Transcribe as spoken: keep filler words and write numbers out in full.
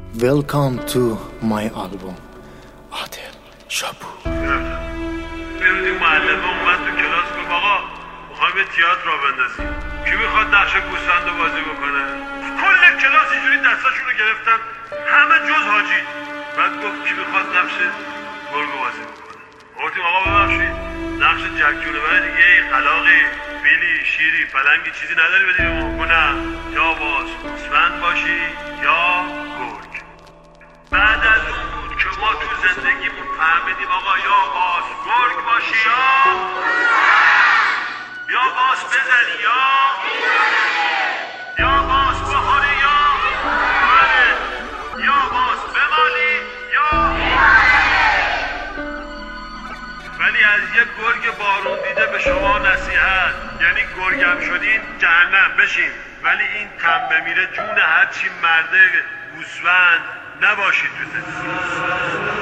Welcome to my album. عادل شابو. بیرونی معلمه اومد تو کلاس گفت آقا میخوایم یه تئاتر را بندازیم، کی میخواد نقش گوسفند رو بازی بکنه؟ کل کلاس اینجوری دستاشون رو گرفتن، همه جز حاجی. بعد گفت کی میخواد نقش گرگ بازی بکنه؟ گفتیم آقا ببخشید نقش جک‌جونور دیگه ای قلاقی فیلی شیری پلنگی چیزی نداری بدیم کنم؟ یا باز گوسفند باشی یا گرگ. بعد از اون بود که ما تو زندگیمون فهمیدیم آقا یا باز گرگ باشی یا یا باز بزنی یا یا باز بخوری یا بله یا باز بمالی یا. ولی از یه گرگ بارون دیده به شما نصیحت، یعنی گرگم شدین جهنم بشین، ولی این تنبه میره جون هرچی مرده گوسفند نباشید تو زندگی.